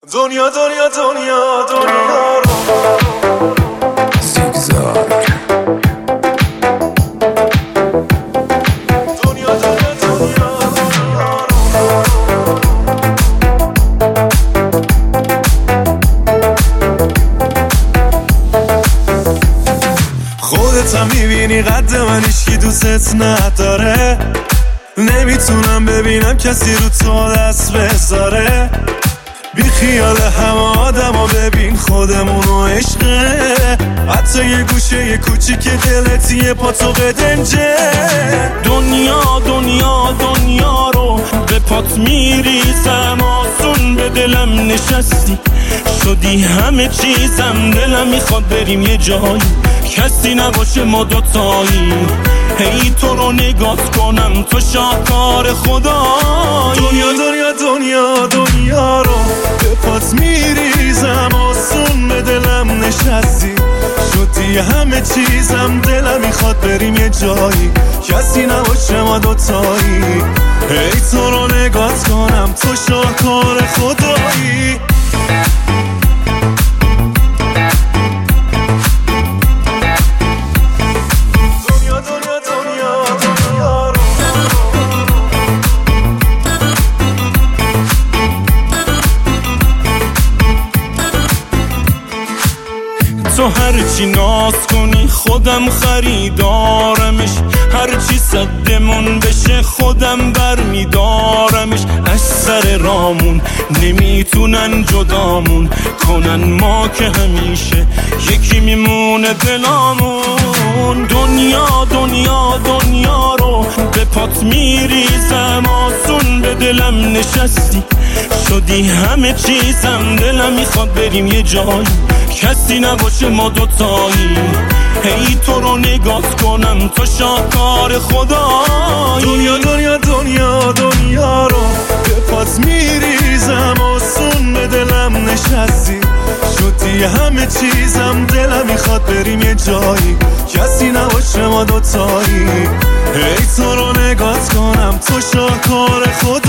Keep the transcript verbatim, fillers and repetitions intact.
دنیا دنیا دنیا دنیا رو زیگزاگ دنیا دنیا دنیا دنیا رو خودت هم میبینی قد من هیچکی دوستت نداره، نمیتونم ببینم کسی رو تو دست بذاره. بی خیال همه آدم ها ببین خودمونو عشقه، حتی یه گوشه یه کوچیک دلت یه پا تو قدنجه. دنیا دنیا دنیا رو به پات میریزم، آسون به دلم نشستی شدی همه چیزم. دلم میخواد بریم یه جایی کسی نباشه ما دوتایی، هی تو رو نگات کنم تو شاهکار خدایی. دنیا دنیا دنیا دنیا رو به پات میریزم، آسون به دلم نشستی شدی همه چیزم. دلم میخواد بریم یه جایی کسی نباشه ما دوتایی، هی تو رو نگات کنم تو شاهکار خدایی. تو هرچی ناز کنی خودم خریدارمش، هرچی صدمون بشه خودم برمیدارمش. از سر رامون نمیتونن جدامون کنن، ما که همیشه یکی میمونه دلامون. دنیا دنیا دنیا رو به پات میریزم، آسون به دلم نشستی شدی همه چیزم. دلم میخواد بریم یه جایی کسی نباشه ما دوتایی، هی تو رو نگات کنم تو شاهکار خدایی. دنیا دنیا دنیا دنیا رو به پات میریزم، آسون به دلم نشستی شدی همه چیزم. دلم میخواد بریم یه جایی کسی نباشه ما دوتایی، هی تو رو نگات کنم تو شاهکار خدایی.